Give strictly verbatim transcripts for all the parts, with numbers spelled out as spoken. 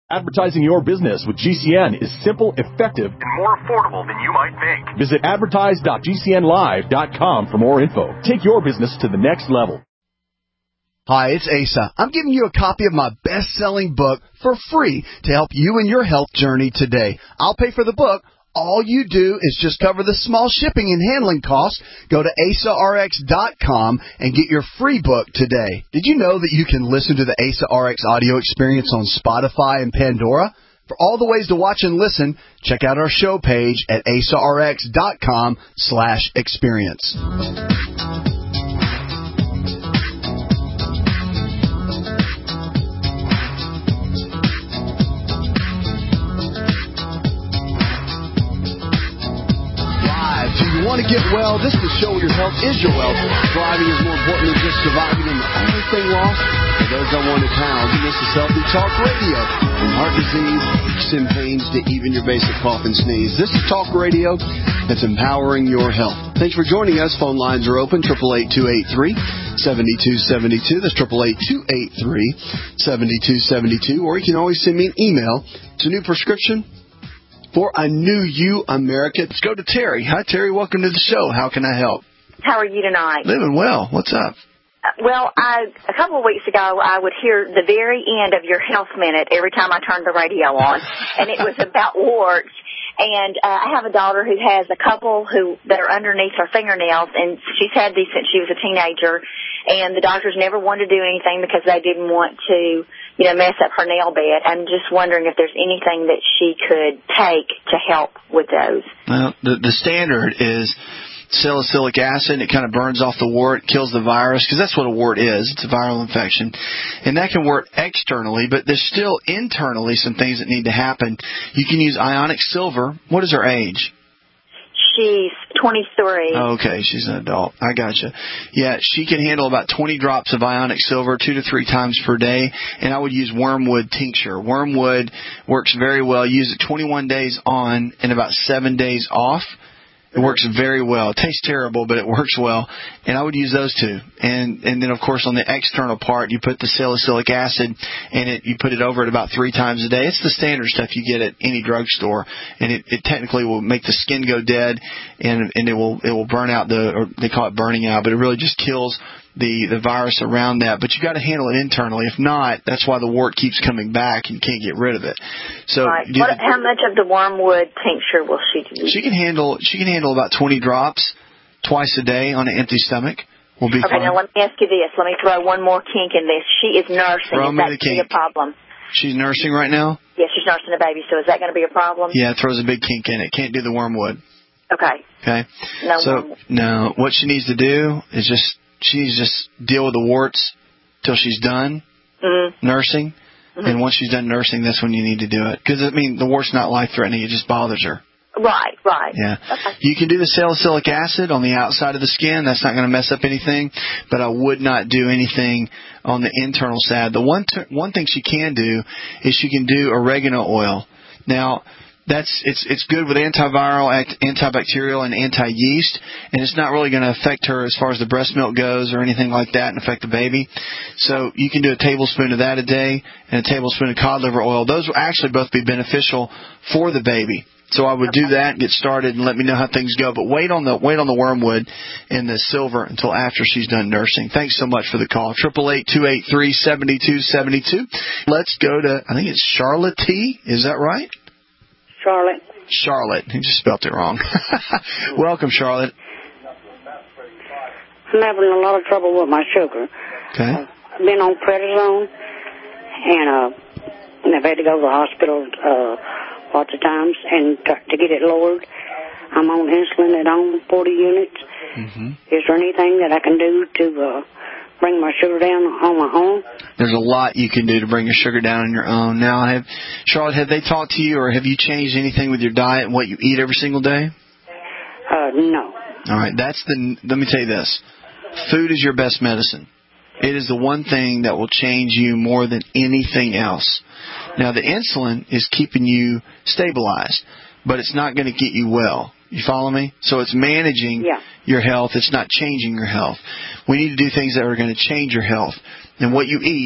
Advertising your business with G C N is simple, effective, and more affordable than you might think. Visit advertise dot g c n live dot com for more info. Take your business to the next level. Hi, it's Asa. I'm giving you a copy of my best-selling book for free to help you in your health journey today. I'll pay for the book. All you do is just cover the small shipping and handling costs. Go to asa r x dot com and get your free book today. Did you know that you can listen to the Asa R X audio experience on Spotify and Pandora? For all the ways to watch and listen, check out our show page at asa r x dot com slash experience. Want to get well? This is the show where your health is your wealth. Thriving is more important than just surviving, and the only thing lost for those that want it pounds. And this is Healthy Talk Radio. From heart disease, aches and pains to even your basic cough and sneeze. This is Talk Radio that's empowering your health. Thanks for joining us. Phone lines are open. eight eight eight, two eight three, seven two seven two. That's eight eight eight, two eight three, seven two seven two. Or you can always send me an email to New Prescription for a New You America. Let's go to Terry. Hi, Terry. Welcome to the show. How can I help? How are you tonight? Living well. What's up? Uh, well, I, a couple of weeks ago, I would hear the very end of your Health Minute every time I turned the radio on, and it was about warts. And uh, I have a daughter who has a couple who that are underneath her fingernails, and she's had these since she was a teenager. And the doctors never wanted to do anything because they didn't want to, you know, mess up her nail bed. I'm just wondering if there's anything that she could take to help with those. Well, the, the standard is salicylic acid. It kind of burns off the wart, kills the virus, because that's what a wart is. It's a viral infection. And that can work externally, but there's still internally some things that need to happen. You can use ionic silver. What is her age? She's twenty-three. Oh, okay, she's an adult. I gotcha. Yeah, she can handle about twenty drops of ionic silver two to three times per day, and I would use wormwood tincture. Wormwood works very well. Use it twenty-one days on and about seven days off. It works very well. It tastes terrible, but it works well. And I would use those two. And and then, of course, on the external part, you put the salicylic acid, and it, you put it over it about three times a day. It's the standard stuff you get at any drugstore. And it, it technically will make the skin go dead, and and it will it will burn out the, or they call it burning out, but it really just kills the, the virus around that. But you've got to handle it internally. If not, that's why the wart keeps coming back and you can't get rid of it. So right. What, the, how much of the wormwood tincture will she use? She can handle she can handle about twenty drops twice a day on an empty stomach. Will be okay, fine. Now let me ask you this. Let me throw one more kink in this. She is nursing. Throw is that going to be a problem? She's nursing right now? Yes, she's nursing a baby, so is that going to be a problem? Yeah, it throws a big kink in it. Can't do the wormwood. Okay. Okay. No so, wormwood. No. What she needs to do is just, she needs to just deal with the warts till she's done mm-hmm. nursing. Mm-hmm. And once she's done nursing, that's when you need to do it. Because, I mean, the wart's not life-threatening. It just bothers her. Right, right. Yeah. Okay. You can do the salicylic acid on the outside of the skin. That's not going to mess up anything. But I would not do anything on the internal side. The one t- one thing she can do is she can do oregano oil. Now, that's it's it's good with antiviral, antibacterial, and anti-yeast, and it's not really going to affect her as far as the breast milk goes or anything like that and affect the baby. So you can do a tablespoon of that a day and a tablespoon of cod liver oil. Those will actually both be beneficial for the baby. So I would okay. do that, get started, and let me know how things go. But wait on the wait on the wormwood and the silver until after she's done nursing. Thanks so much for the call. Triple eight two eight three seventy two seventy two. Let's go to I think it's Charlotte T. Is that right? Charlotte. Charlotte. He just spelled it wrong. Welcome, Charlotte. I'm having a lot of trouble with my sugar. Okay. Uh, I've been on prednisone, and uh, and I've had to go to the hospital uh, lots of times and to, to get it lowered. I'm on insulin at home, forty units. Mm-hmm. Is there anything that I can do to uh, bring my sugar down on my own? There's a lot you can do to bring your sugar down on your own. Now, have Charlotte, have they talked to you, or have you changed anything with your diet and what you eat every single day? Uh, no. All right. That's the. Let me tell you this. Food is your best medicine. It is the one thing that will change you more than anything else. Now, the insulin is keeping you stabilized, but it's not going to get you well. You follow me? So it's managing yeah. your health. It's not changing your health. We need to do things that are going to change your health. And what you eat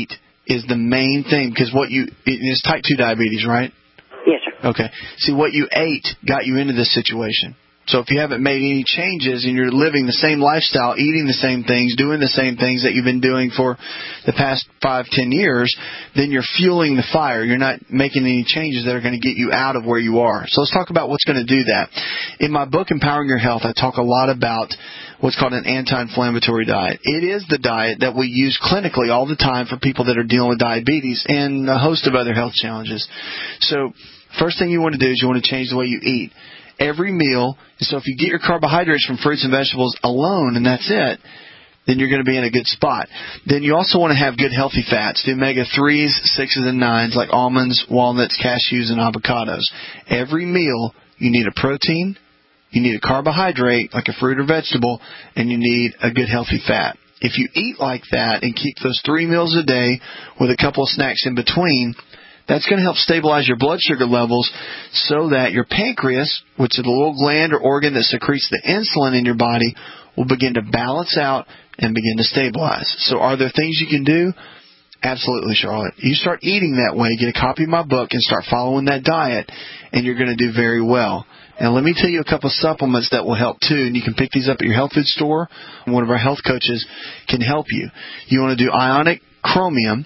is the main thing, because what you, it's type two diabetes, right? Yes, sir. Okay. See, what you ate got you into this situation. So if you haven't made any changes and you're living the same lifestyle, eating the same things, doing the same things that you've been doing for the past five, ten years, then you're fueling the fire. You're not making any changes that are going to get you out of where you are. So let's talk about what's going to do that. In my book, Empowering Your Health, I talk a lot about what's called an anti-inflammatory diet. It is the diet that we use clinically all the time for people that are dealing with diabetes and a host of other health challenges. So first thing you want to do is you want to change the way you eat. Every meal, so if you get your carbohydrates from fruits and vegetables alone and that's it, then you're going to be in a good spot. Then you also want to have good healthy fats, the omega threes, sixes, and nines like almonds, walnuts, cashews, and avocados. Every meal, you need a protein, you need a carbohydrate like a fruit or vegetable, and you need a good healthy fat. If you eat like that and keep those three meals a day with a couple of snacks in between, that's going to help stabilize your blood sugar levels so that your pancreas, which is a little gland or organ that secretes the insulin in your body, will begin to balance out and begin to stabilize. So are there things you can do? Absolutely, Charlotte. You start eating that way, get a copy of my book, and start following that diet, and you're going to do very well. Now, let me tell you a couple of supplements that will help, too, and you can pick these up at your health food store. One of our health coaches can help you. You want to do ionic chromium,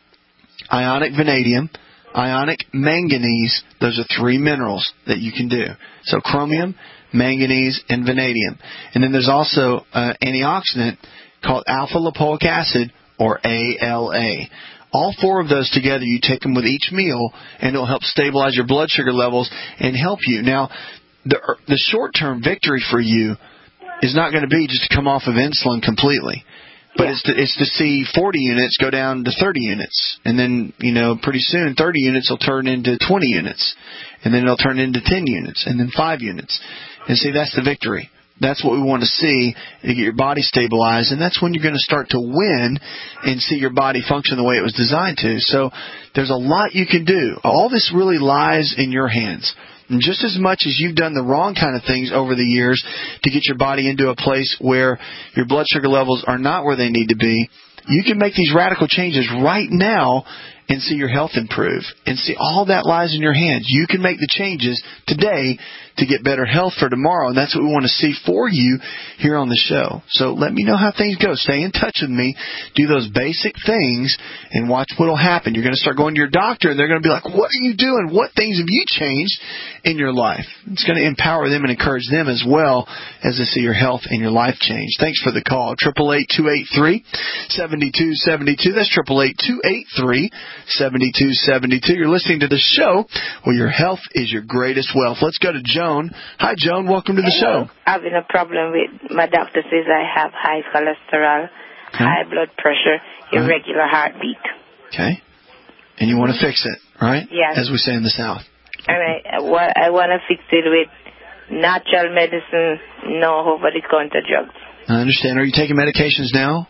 ionic vanadium, ionic manganese. Those are three minerals that you can do. So chromium, manganese, and vanadium. And then there's also an antioxidant called alpha-lipoic acid, or A L A. All four of those together, you take them with each meal, and it'll help stabilize your blood sugar levels and help you. Now, the, the short-term victory for you is not going to be just to come off of insulin completely. But yeah. it's, to, it's to see forty units go down to thirty units. And then, you know, pretty soon thirty units will turn into twenty units. And then it'll turn into ten units. And then five units. And see, that's the victory. That's what we want to see to get your body stabilized. And that's when you're going to start to win and see your body function the way it was designed to. So there's a lot you can do. All this really lies in your hands. And just as much as you've done the wrong kind of things over the years to get your body into a place where your blood sugar levels are not where they need to be, you can make these radical changes right now and see your health improve. And see, all that lies in your hands. You can make the changes today to get better health for tomorrow, and that's what we want to see for you here on the show. So let me know how things go. Stay in touch with me. Do those basic things and watch what will happen. You're going to start going to your doctor, and they're going to be like, what are you doing? What things have you changed in your life? It's going to empower them and encourage them as well as to see your health and your life change. Thanks for the call. eight eight eight, two eight three, seven two seven two. That's eight eight eight, two eight three, seven two seven two. You're listening to the show where your health is your greatest wealth. Let's go to Joan. Hi, Joan. Welcome to the Hello. show. Having a problem with, my doctor says I have high cholesterol, okay. high blood pressure, irregular right. heartbeat. Okay. And you want to fix it, right? Yes. As we say in the South. All right. I want to fix it with natural medicine, no over-the-counter drugs. I understand. Are you taking medications now?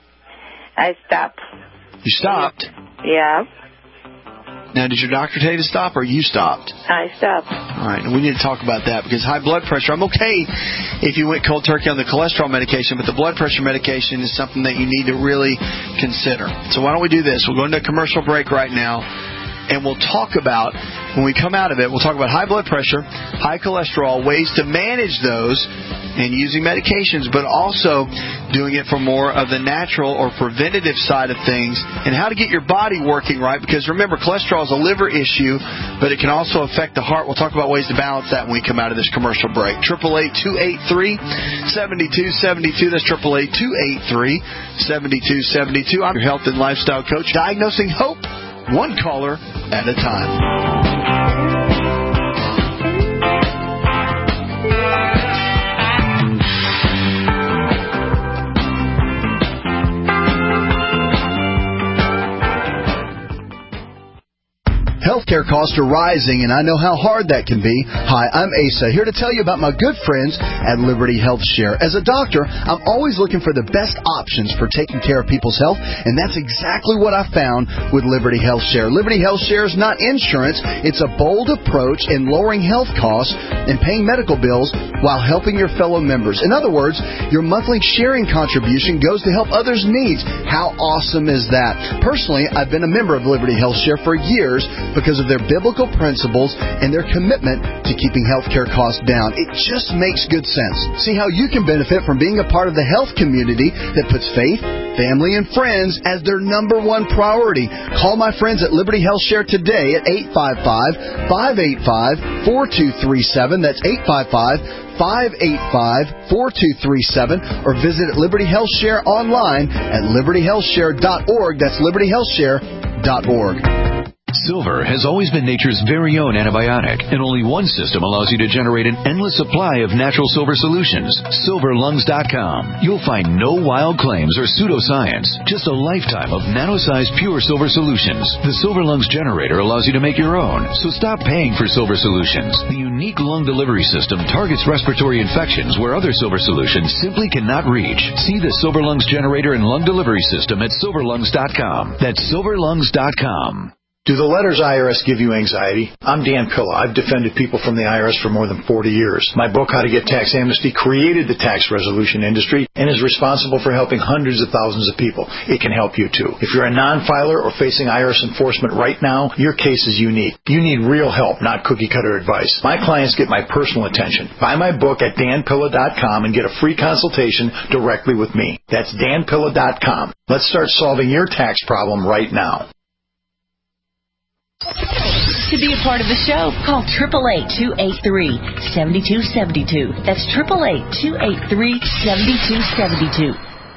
I stopped. You stopped? Yeah. Now, did your doctor tell you to stop, or you stopped? I stopped. All right, and we need to talk about that, because high blood pressure, I'm okay if you went cold turkey on the cholesterol medication, but the blood pressure medication is something that you need to really consider. So why don't we do this? We'll go into a commercial break right now, and we'll talk about, when we come out of it, we'll talk about high blood pressure, high cholesterol, ways to manage those, and using medications, but also doing it for more of the natural or preventative side of things, and how to get your body working right, because remember, cholesterol is a liver issue, but it can also affect the heart. We'll talk about ways to balance that when we come out of this commercial break. eight eight eight, two eight three, seven two seven two. That's eight eight eight, two eight three, seven two seven two. I'm your health and lifestyle coach, diagnosing hope, one caller at a time. Healthcare costs are rising, and I know how hard that can be. Hi, I'm Asa, here to tell you about my good friends at Liberty Health Share. As a doctor, I'm always looking for the best options for taking care of people's health, and that's exactly what I found with Liberty Health Share. Liberty Health Share is not insurance. It's a bold approach in lowering health costs and paying medical bills while helping your fellow members. In other words, your monthly sharing contribution goes to help others' needs. How awesome is that? Personally, I've been a member of Liberty Health Share for years because of their biblical principles and their commitment to keeping healthcare costs down. It just makes good sense. See how you can benefit from being a part of the health community that puts faith, family, and friends as their number one priority. Call my friends at Liberty Health Share today at eight five five, five eight five, four two three seven. That's eight five five, five eight five, four two three seven. Or visit Liberty Health Share online at liberty health share dot org. That's liberty health share dot org. Silver has always been nature's very own antibiotic, and only one system allows you to generate an endless supply of natural silver solutions. silver lungs dot com. You'll find no wild claims or pseudoscience, just a lifetime of nano-sized pure silver solutions. The Silver Lungs generator allows you to make your own, so stop paying for silver solutions. The unique lung delivery system targets respiratory infections where other silver solutions simply cannot reach. See the Silver Lungs generator and lung delivery system at silver lungs dot com. That's silver lungs dot com. Do the letters I R S give you anxiety? I'm Dan Pilla. I've defended people from the I R S for more than forty years. My book, How to Get Tax Amnesty, created the tax resolution industry and is responsible for helping hundreds of thousands of people. It can help you, too. If you're a non-filer or facing I R S enforcement right now, your case is unique. You need real help, not cookie-cutter advice. My clients get my personal attention. Buy my book at dan pilla dot com and get a free consultation directly with me. That's dan pilla dot com. Let's start solving your tax problem right now. To be a part of the show, call eight eight eight, two eight three, seven two seven two. That's eight eight eight, two eight three, seven two seven two.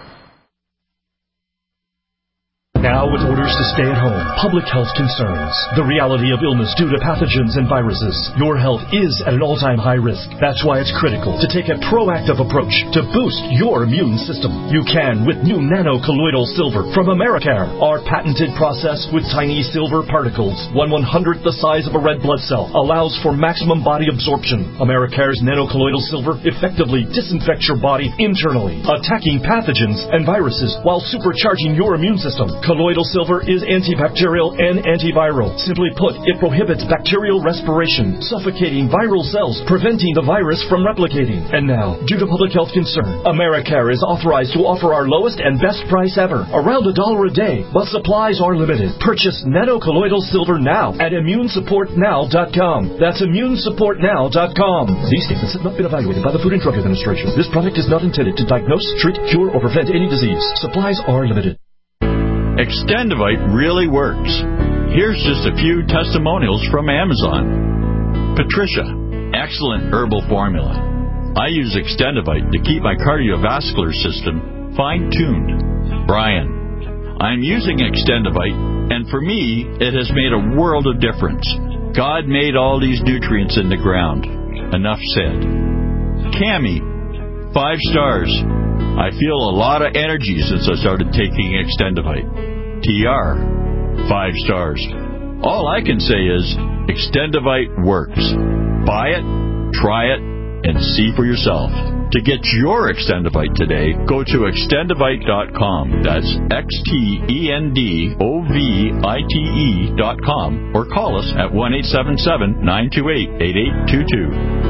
Now with orders to stay at home, public health concerns, the reality of illness due to pathogens and viruses, your health is at an all-time high risk. That's why it's critical to take a proactive approach to boost your immune system. You can with new nano-colloidal silver from Americare, our patented process with tiny silver particles, one one-hundredth the size of a red blood cell, allows for maximum body absorption. Americare's nano-colloidal silver effectively disinfects your body internally, attacking pathogens and viruses while supercharging your immune system. Colloidal silver is antibacterial and antiviral. Simply put, it prohibits bacterial respiration, suffocating viral cells, preventing the virus from replicating. And now, due to public health concern, Americare is authorized to offer our lowest and best price ever, around a dollar a day, but supplies are limited. Purchase nano-colloidal silver now at immune support now dot com. That's immune support now dot com. These statements have not been evaluated by the Food and Drug Administration. This product is not intended to diagnose, treat, cure, or prevent any disease. Supplies are limited. Extendivite really works. Here's just a few testimonials from Amazon. Patricia, excellent herbal formula. I use Extendivite to keep my cardiovascular system fine-tuned. Brian, I'm using Extendivite, and for me, it has made a world of difference. God made all these nutrients in the ground. Enough said. Cammie, five stars. I feel a lot of energy since I started taking Extendivite. T R, five stars. All I can say is Extendivite works. Buy it, try it, and see for yourself. To get your Extendivite today, go to extendivite dot com. That's X T E N D O V I T E dot com or call us at one eight seven seven, nine two eight, eight eight two two.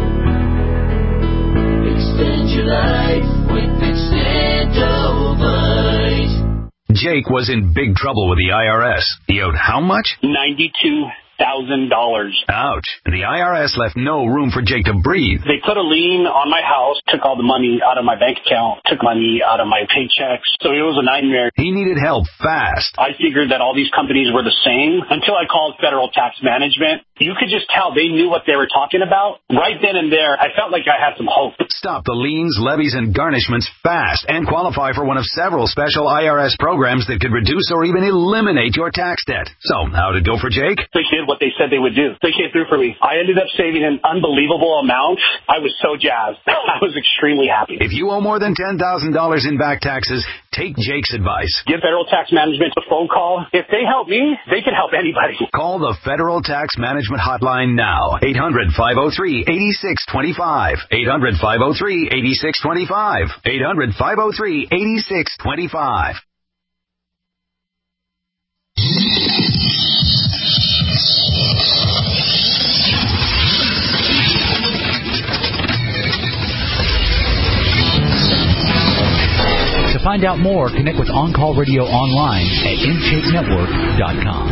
Extend your life with Extendivite. Jake was in big trouble with the I R S. He owed how much? ninety-two thousand dollars. Ouch. The I R S left no room for Jake to breathe. They put a lien on my house, took all the money out of my bank account, took money out of my paychecks. So it was a nightmare. He needed help fast. I figured that all these companies were the same until I called Federal Tax Management. You could just tell they knew what they were talking about. Right then and there, I felt like I had some hope. Stop the liens, levies, and garnishments fast and qualify for one of several special I R S programs that could reduce or even eliminate your tax debt. So, how'd it go for Jake? They did what they said they would do. They came through for me. I ended up saving an unbelievable amount. I was so jazzed. I was extremely happy. If you owe more than ten thousand dollars in back taxes, Take Jake's advice. Give Federal Tax Management a phone call. If they help me, they can help anybody. Call the Federal Tax Management Hotline now. eight hundred, five oh three, eight six two five. eight hundred, five oh three, eight six two five. eight hundred, five oh three, eight six two five. To find out more, connect with On Call Radio online at in shape network dot com.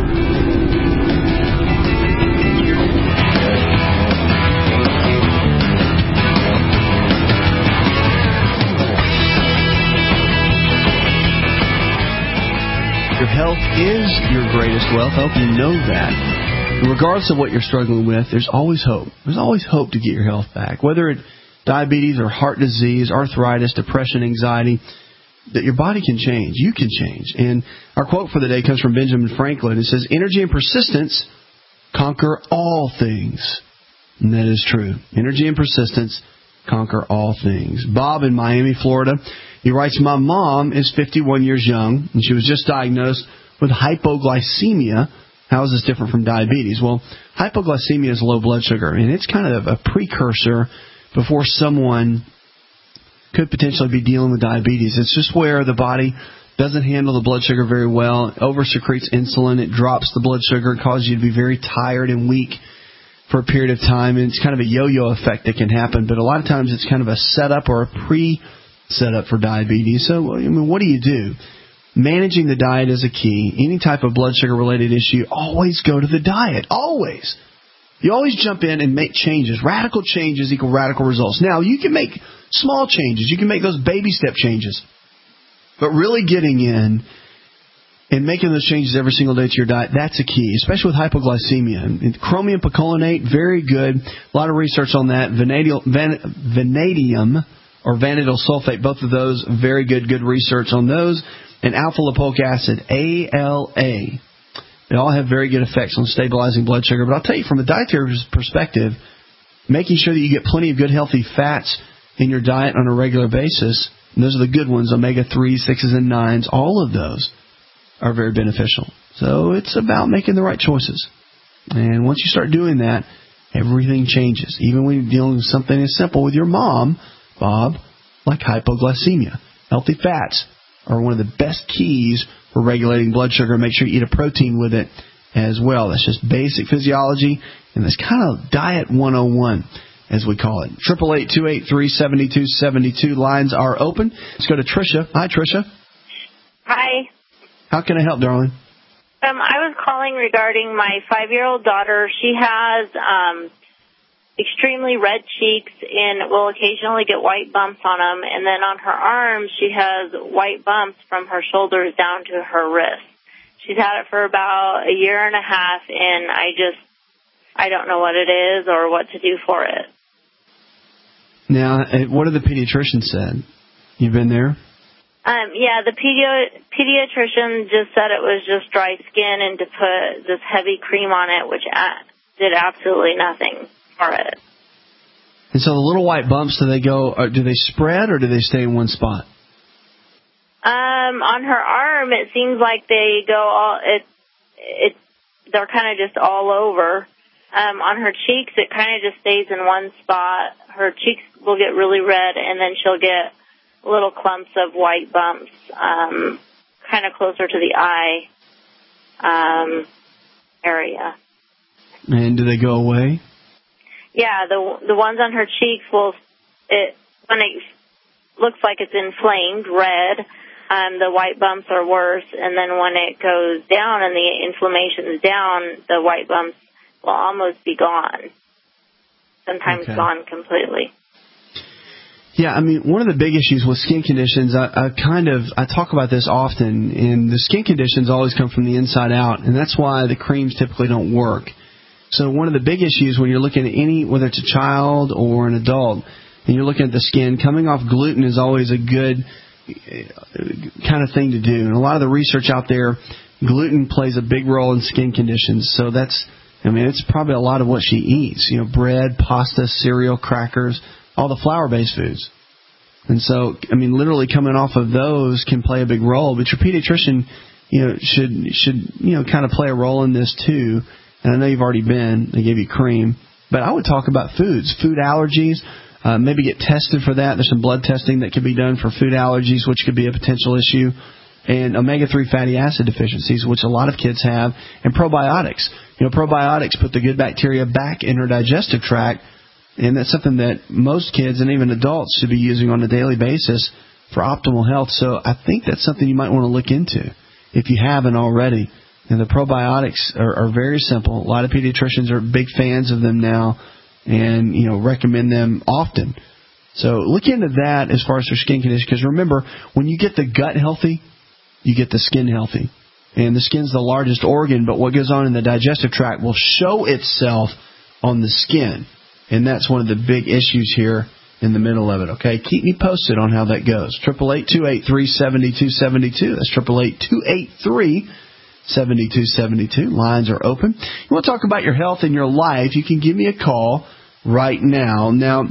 Your health is your greatest wealth. I hope you know that. Regardless of what you're struggling with, there's always hope. There's always hope to get your health back. Whether it's diabetes or heart disease, arthritis, depression, anxiety, that your body can change. You can change. And our quote for the day comes from Benjamin Franklin. It says, energy and persistence conquer all things. And that is true. Energy and persistence conquer all things. Bob in Miami, Florida, he writes, my mom is fifty-one years young, and she was just diagnosed with hypoglycemia. How is this different from diabetes? Well, hypoglycemia is low blood sugar, and it's kind of a precursor before someone could potentially be dealing with diabetes. It's just where the body doesn't handle the blood sugar very well, over-secretes insulin, it drops the blood sugar, it causes you to be very tired and weak for a period of time, and it's kind of a yo-yo effect that can happen, but a lot of times it's kind of a setup or a pre-setup for diabetes. So, I mean, what do you do? Managing the diet is a key. Any type of blood sugar-related issue, always go to the diet. Always. You always jump in and make changes. Radical changes equal radical results. Now, you can make small changes. You can make those baby step changes. But really getting in and making those changes every single day to your diet, that's a key, especially with hypoglycemia. And chromium picolinate, very good. A lot of research on that. Vanadium, van, vanadium or vanadyl sulfate, both of those, very good, good research on those. And alpha-lipoic acid, A L A. They all have very good effects on stabilizing blood sugar. But I'll tell you, from a dietary perspective, making sure that you get plenty of good, healthy fats in your diet on a regular basis, and those are the good ones, omega threes, sixes, and nines, all of those are very beneficial. So it's about making the right choices. And once you start doing that, everything changes. Even when you're dealing with something as simple with your mom, Bob, like hypoglycemia. Healthy fats are one of the best keys for regulating blood sugar. Make sure you eat a protein with it as well. That's just basic physiology, and that's kind of diet one oh one, as we call it. Triple eight two eight three seventy two seventy two. Lines are open. Let's go to Tricia. Hi, Tricia. Hi. How can I help, darling? Um, I was calling regarding my five-year-old daughter. She has um, extremely red cheeks and will occasionally get white bumps on them. And then on her arms, she has white bumps from her shoulders down to her wrist. She's had it for about a year and a half, and I just, I don't know what it is or what to do for it. Now, what have the pediatrician said? You've been there? Um, yeah, the pedi- pediatrician just said it was just dry skin and to put this heavy cream on it, which a- did absolutely nothing for it. And so the little white bumps, do they go? Or do they spread or do they stay in one spot? Um, on her arm, it seems like they go all. It, it, they're kind of just all over. Um, on her cheeks, it kind of just stays in one spot. Her cheeks will get really red, and then she'll get little clumps of white bumps, um, kind of closer to the eye um, area. And do they go away? Yeah, the the ones on her cheeks will, it when it looks like it's inflamed, red, um, the white bumps are worse, and then when it goes down and the inflammation's down, the white bumps will almost be gone, sometimes okay. gone completely. Yeah, I mean, one of the big issues with skin conditions, I, I kind of, I talk about this often, and the skin conditions always come from the inside out, and that's why the creams typically don't work. So one of the big issues when you're looking at any, whether it's a child or an adult, and you're looking at the skin, coming off gluten is always a good kind of thing to do. And a lot of the research out there, gluten plays a big role in skin conditions. So that's, I mean, it's probably a lot of what she eats. You know, bread, pasta, cereal, crackers, all the flour-based foods. And so, I mean, literally coming off of those can play a big role. But your pediatrician, you know, should, should you know, kind of play a role in this too. And I know you've already been. They gave you cream. But I would talk about foods, food allergies. Uh, maybe get tested for that. There's some blood testing that could be done for food allergies, which could be a potential issue. And omega three fatty acid deficiencies, which a lot of kids have. And probiotics. You know, probiotics put the good bacteria back in our digestive tract. And that's something that most kids and even adults should be using on a daily basis for optimal health. So I think that's something you might want to look into if you haven't already. And the probiotics are, are very simple. A lot of pediatricians are big fans of them now and, you know, recommend them often. So look into that as far as their skin condition. Because remember, when you get the gut healthy, you get the skin healthy. And the skin's the largest organ, but what goes on in the digestive tract will show itself on the skin. And that's one of the big issues here in the middle of it, okay? Keep me posted on how that goes. eight eight eight, two eight three, seven two seven two. That's eight eight eight, two eight three, seven two seven two. Lines are open. You want to talk about your health and your life, you can give me a call right now. Now,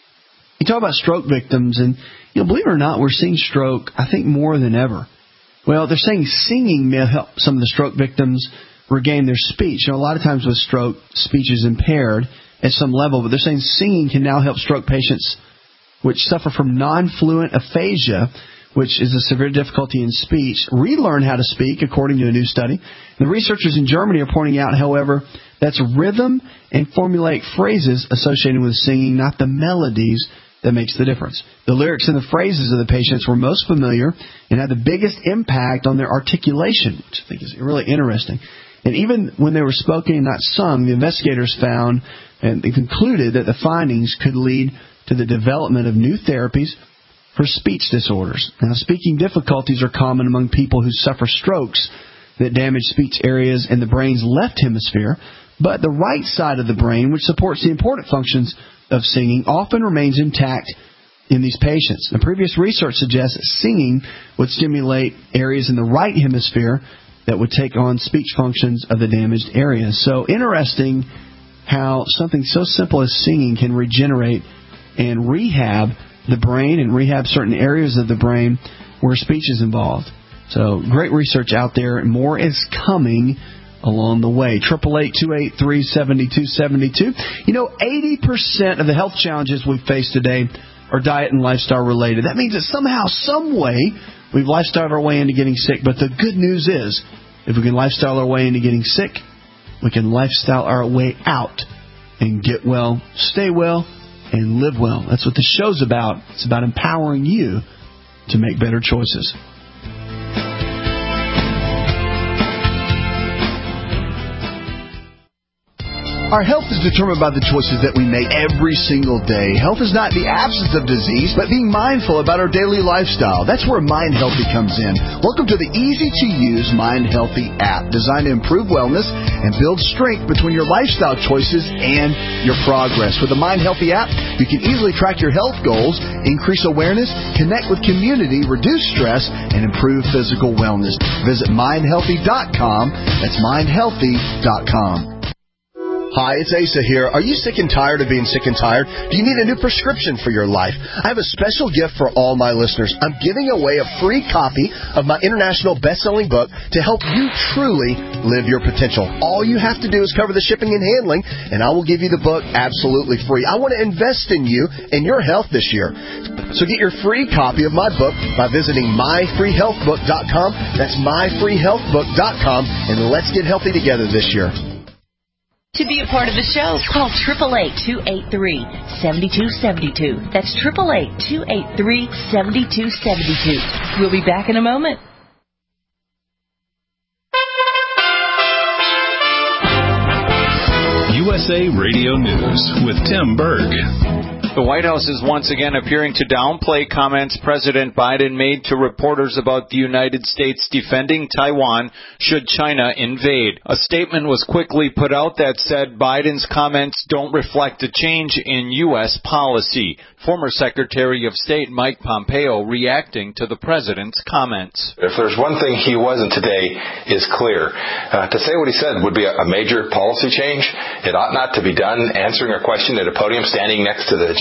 you talk about stroke victims, and you know, believe it or not, we're seeing stroke, I think, more than ever. Well, they're saying singing may help some of the stroke victims regain their speech. You know, a lot of times with stroke, speech is impaired at some level, but they're saying singing can now help stroke patients which suffer from non-fluent aphasia, which is a severe difficulty in speech, relearn how to speak, according to a new study. The researchers in Germany are pointing out, however, that's rhythm and formulaic phrases associated with singing, not the melodies, that makes the difference. The lyrics and the phrases of the patients were most familiar and had the biggest impact on their articulation, which I think is really interesting. And even when they were spoken and not sung, the investigators found and concluded that the findings could lead to the development of new therapies for speech disorders. Now, speaking difficulties are common among people who suffer strokes that damage speech areas in the brain's left hemisphere, but the right side of the brain, which supports the important functions of singing, often remains intact in these patients. The previous research suggests that singing would stimulate areas in the right hemisphere that would take on speech functions of the damaged areas. So interesting how something so simple as singing can regenerate and rehab the brain and rehab certain areas of the brain where speech is involved. So great research out there, and more is coming along the way. eight eight eight, two eight three, seven two seven two. You know, eighty percent of the health challenges we face today are diet and lifestyle related. That means that somehow, some way, we've lifestyled our way into getting sick. But the good news is, if we can lifestyle our way into getting sick, we can lifestyle our way out and get well, stay well, and live well. That's what the show's about. It's about empowering you to make better choices. Our health is determined by the choices that we make every single day. Health is not the absence of disease, but being mindful about our daily lifestyle. That's where Mind Healthy comes in. Welcome to the easy-to-use Mind Healthy app, designed to improve wellness and build strength between your lifestyle choices and your progress. With the Mind Healthy app, you can easily track your health goals, increase awareness, connect with community, reduce stress, and improve physical wellness. Visit mind healthy dot com. That's mind healthy dot com. Hi, it's Asa here. Are you sick and tired of being sick and tired? Do you need a new prescription for your life? I have a special gift for all my listeners. I'm giving away a free copy of my international best-selling book to help you truly live your potential. All you have to do is cover the shipping and handling, and I will give you the book absolutely free. I want to invest in you and your health this year. So get your free copy of my book by visiting my free health book dot com. That's my free health book dot com, and let's get healthy together this year. To be a part of the show, call eight eight eight, two eight three, seven two seven two. That's eight eight eight, two eight three, seven two seven two. We'll be back in a moment. U S A Radio News with Tim Berg. The White House is once again appearing to downplay comments President Biden made to reporters about the United States defending Taiwan should China invade. A statement was quickly put out that said Biden's comments don't reflect a change in U S policy. Former Secretary of State Mike Pompeo reacting to the president's comments. If there's one thing he wasn't today, is clear. Uh, to say what he said would be a, a major policy change. It ought not to be done answering a question at a podium standing next to the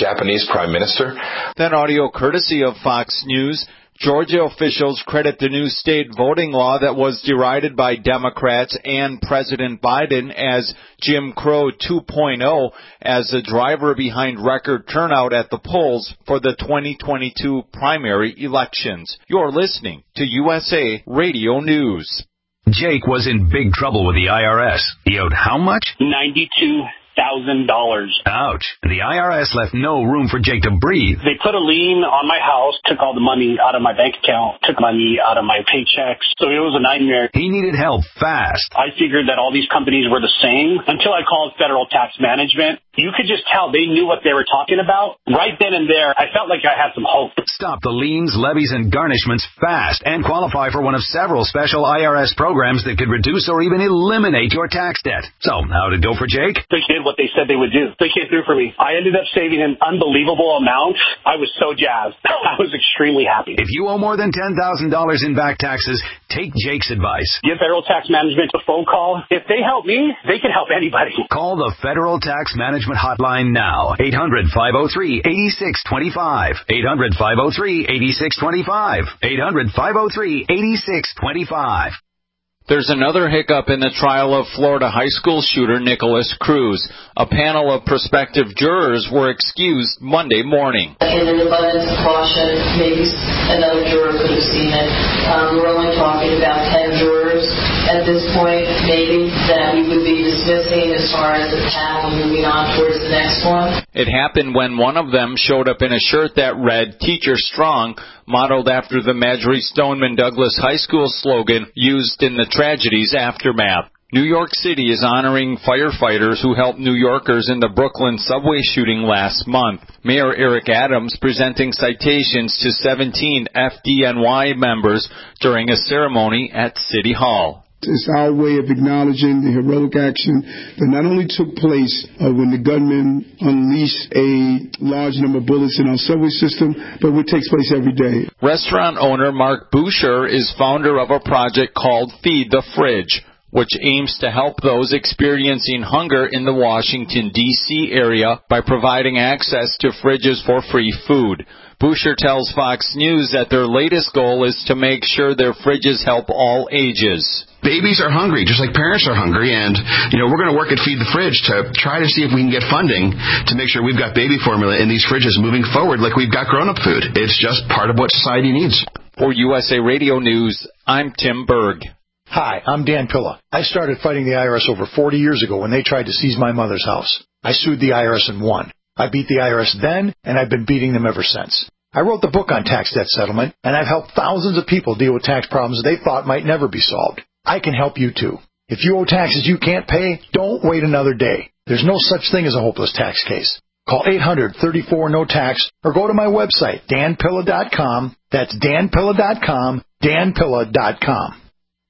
Japanese Prime Minister. That audio courtesy of Fox News. Georgia officials credit the new state voting law that was derided by Democrats and President Biden as Jim Crow two point oh as the driver behind record turnout at the polls for the twenty twenty-two primary elections. You're listening to U S A Radio News. Jake was in big trouble with the I R S. He owed how much? ninety-two thousand dollars. Ouch. The I R S left no room for Jake to breathe. They put a lien on my house, took all the money out of my bank account, took money out of my paychecks. So it was a nightmare. He needed help fast. I figured that all these companies were the same until I called Federal Tax Management. You could just tell they knew what they were talking about. Right then and there, I felt like I had some hope. Stop the liens, levies, and garnishments fast and qualify for one of several special I R S programs that could reduce or even eliminate your tax debt. So, how'd it go for Jake? They did what they said they would do. They came through for me. I ended up saving an unbelievable amount. I was so jazzed. I was extremely happy. If you owe more than ten thousand dollars in back taxes, take Jake's advice. Give Federal Tax Management a phone call. If they help me, they can help anybody. Call the Federal Tax Management Hotline now. eight hundred, five oh three, eight six two five. eight hundred, five oh three, eight six two five. eight hundred, five oh three, eight six two five. There's another hiccup in the trial of Florida high school shooter Nicholas Cruz. A panel of prospective jurors were excused Monday morning. In an abundance of caution, maybe another juror could have seen it. Um, we're only talking about ten jurors at this point, maybe, that we would be dismissing as far as the panel moving on towards the next one. It happened when one of them showed up in a shirt that read, "Teacher Strong," modeled after the Marjorie Stoneman Douglas High School slogan used in the tragedy's aftermath. New York City is honoring firefighters who helped New Yorkers in the Brooklyn subway shooting last month. Mayor Eric Adams presenting citations to seventeen F D N Y members during a ceremony at City Hall. It's our way of acknowledging the heroic action that not only took place uh, when the gunmen unleashed a large number of bullets in our subway system, but what takes place every day. Restaurant owner Mark Boucher is founder of a project called Feed the Fridge, which aims to help those experiencing hunger in the Washington, D C area by providing access to fridges for free food. Boucher tells Fox News that their latest goal is to make sure their fridges help all ages. Babies are hungry, just like parents are hungry, and, you know, we're going to work at Feed the Fridge to try to see if we can get funding to make sure we've got baby formula in these fridges moving forward like we've got grown-up food. It's just part of what society needs. For U S A Radio News, I'm Tim Berg. Hi, I'm Dan Pilla. I started fighting the I R S over forty years ago when they tried to seize my mother's house. I sued the I R S and won. I beat the I R S then, and I've been beating them ever since. I wrote the book on tax debt settlement, and I've helped thousands of people deal with tax problems they thought might never be solved. I can help you too. If you owe taxes you can't pay, don't wait another day. There's no such thing as a hopeless tax case. Call eight hundred, thirty-four, no tax or go to my website, dan pilla dot com. That's dan pilla dot com, dan pilla dot com.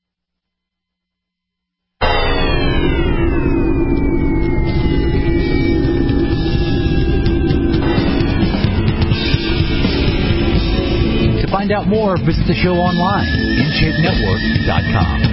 To find out more, visit the show online, in shape network dot com.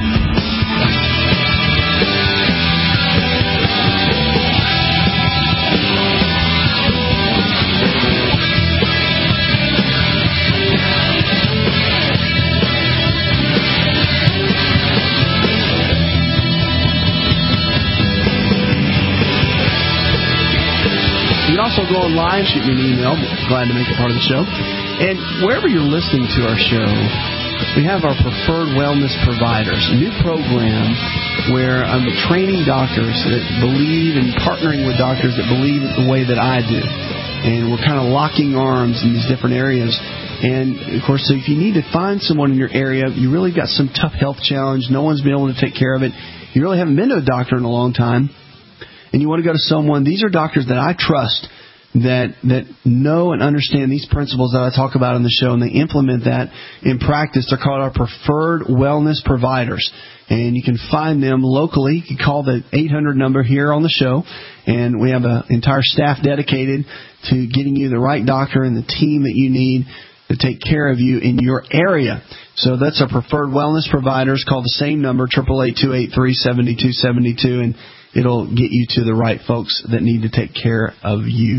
You can also go online, shoot me an email. Glad to make it part of the show. And wherever you're listening to our show, we have our preferred wellness providers, a new program where I'm training doctors that believe and partnering with doctors that believe the way that I do. And we're kind of locking arms in these different areas. And, of course, so if you need to find someone in your area, you really got some tough health challenge, no one's been able to take care of it, you really haven't been to a doctor in a long time, and you want to go to someone, these are doctors that I trust that that know and understand these principles that I talk about in the show, and they implement that in practice. They're called our preferred wellness providers, and you can find them locally. You can call the eight hundred number here on the show, and we have an entire staff dedicated to getting you the right doctor and the team that you need to take care of you in your area. So that's our preferred wellness providers. Call the same number, eight eight eight, two eight three, seven two seven two, and it'll get you to the right folks that need to take care of you.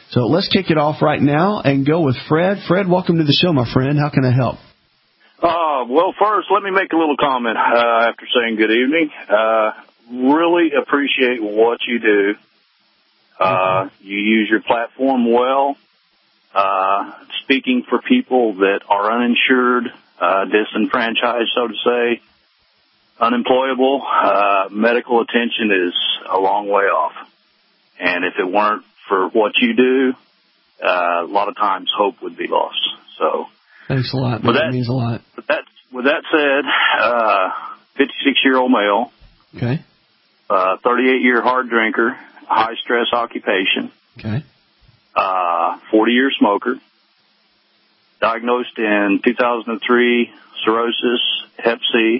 So let's kick it off right now and go with Fred. Fred, welcome to the show, my friend. How can I help? Uh, well, first, let me make a little comment uh, after saying good evening. Uh, really appreciate what you do. Uh, you use your platform well, uh, speaking for people that are uninsured, uh, disenfranchised, so to say, unemployable. Uh, medical attention is a long way off. And if it weren't for what you do, uh, a lot of times hope would be lost. So, thanks a lot. Man. That, that means a lot. With that, with that said, uh, fifty-six-year-old male. Okay. Uh, thirty-eight-year hard drinker, high-stress occupation. Okay. Uh, forty-year smoker. Diagnosed in two thousand three, cirrhosis, hep C.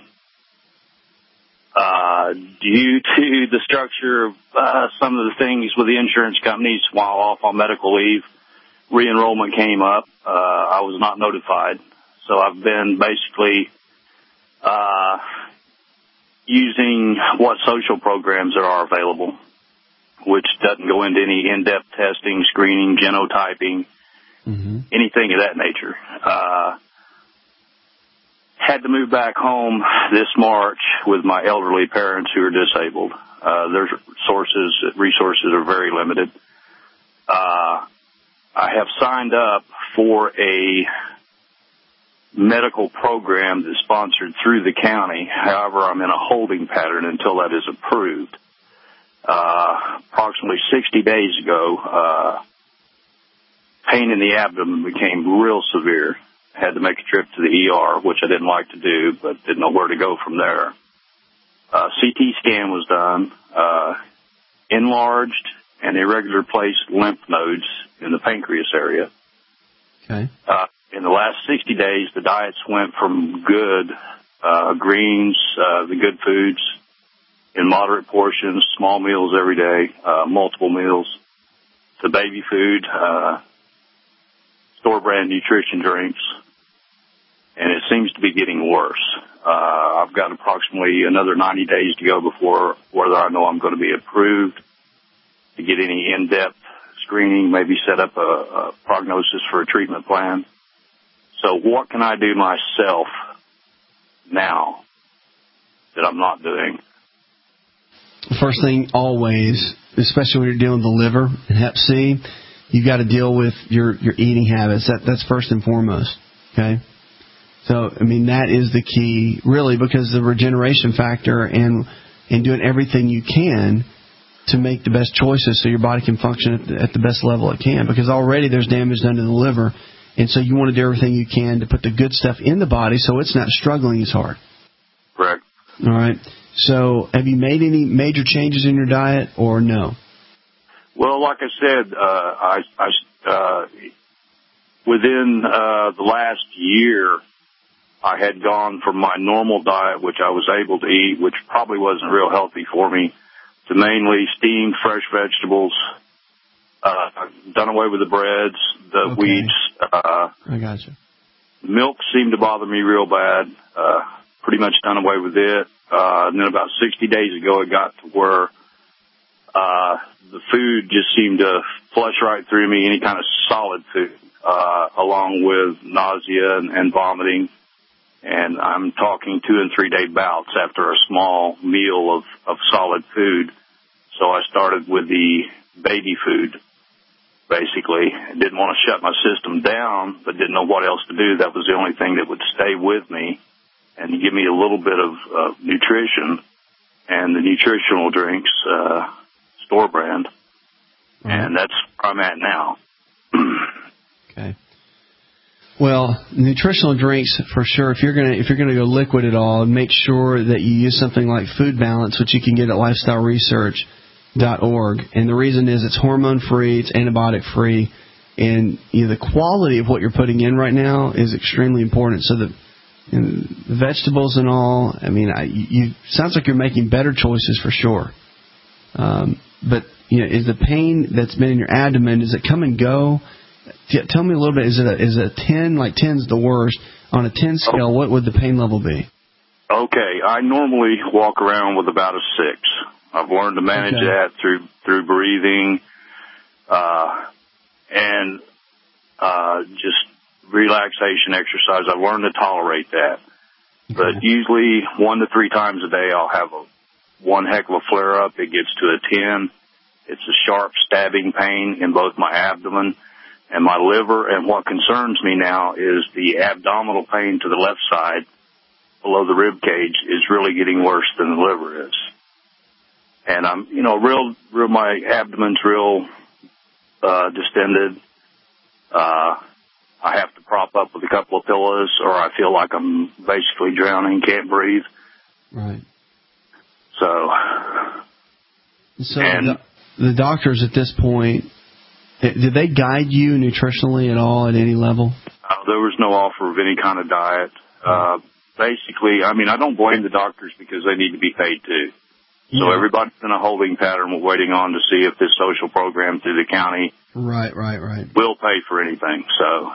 Uh, due to the structure of uh, some of the things with the insurance companies while off on medical leave, re-enrollment came up. Uh, I was not notified. So I've been basically uh, using what social programs there are available, which doesn't go into any in-depth testing, screening, genotyping, mm-hmm. anything of that nature. Uh, had to move back home this March with my elderly parents who are disabled. Uh, their sources, resources are very limited. Uh, I have signed up for a medical program that's sponsored through the county. However, I'm in a holding pattern until that is approved. Uh, approximately sixty days ago, uh, pain in the abdomen became real severe. Had to make a trip to the E R, which I didn't like to do, but didn't know where to go from there. Uh, C T scan was done, uh, enlarged and irregular placed lymph nodes in the pancreas area. Okay. Uh, in the last sixty days, the diets went from good, uh, greens, uh, the good foods in moderate portions, small meals every day, uh, multiple meals, to baby food, uh, store brand nutrition drinks. And it seems to be getting worse. Uh, I've got approximately another ninety days to go before whether I know I'm going to be approved to get any in-depth screening, maybe set up a, a prognosis for a treatment plan. So what can I do myself now that I'm not doing? First thing, always, especially when you're dealing with the liver and hep C, you've got to deal with your, your eating habits. That, that's first and foremost, okay? So, I mean, that is the key, really, because the regeneration factor and and doing everything you can to make the best choices so your body can function at the, at the best level it can. Because already there's damage done to the liver, and so you want to do everything you can to put the good stuff in the body so it's not struggling as hard. Correct. All right. So, have you made any major changes in your diet, or no? Well, like I said, uh, I, I uh, within uh, the last year, I had gone from my normal diet, which I was able to eat, which probably wasn't real healthy for me, to mainly steamed fresh vegetables, uh, done away with the breads, the okay. wheats. Uh, I gotcha. Milk seemed to bother me real bad, uh, pretty much done away with it. Uh, and then about sixty days ago, it got to where uh, the food just seemed to flush right through me, any kind of solid food, uh, along with nausea and, and vomiting. And I'm talking two and three day bouts after a small meal of, of solid food. So I started with the baby food, basically. Didn't want to shut my system down, but didn't know what else to do. That was the only thing that would stay with me and give me a little bit of uh, nutrition. And the nutritional drinks, uh, store brand. Mm-hmm. And that's where I'm at now. Okay. Well, nutritional drinks for sure. If you're gonna if you're gonna go liquid at all, make sure that you use something like Food Balance, which you can get at lifestyle research dot org. And the reason is it's hormone free, it's antibiotic free, and you know, the quality of what you're putting in right now is extremely important. So the, you know, the vegetables and all. I mean, I, you sounds like you're making better choices for sure. Um, but you know, is the pain that's been in your abdomen, does it come and go? Tell me a little bit, is it a, is it a ten, like ten's the worst, on a ten scale, what would the pain level be? Okay, I normally walk around with about a six. I've learned to manage okay. that through through breathing, uh, and uh, just relaxation exercise. I've learned to tolerate that. Okay. But usually one to three times a day I'll have a one heck of a flare-up. It gets to a ten. It's a sharp stabbing pain in both my abdomen and my liver. And what concerns me now is the abdominal pain to the left side below the rib cage is really getting worse than the liver is. And I'm, you know, real, real my abdomen's real uh, distended. Uh, I have to prop up with a couple of pillows or I feel like I'm basically drowning, can't breathe. Right. So, so and the, the doctors at this point, did they guide you nutritionally at all at any level? Uh, there was no offer of any kind of diet. Uh, basically, I mean, I don't blame the doctors because they need to be paid too. Yeah. So everybody's in a holding pattern waiting on to see if this social program through the county right, right, right. will pay for anything. So,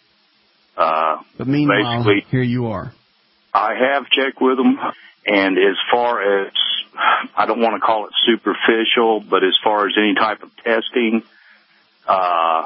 uh, but meanwhile, basically, here you are. I have checked with them, and as far as, I don't want to call it superficial, but as far as any type of testing, uh,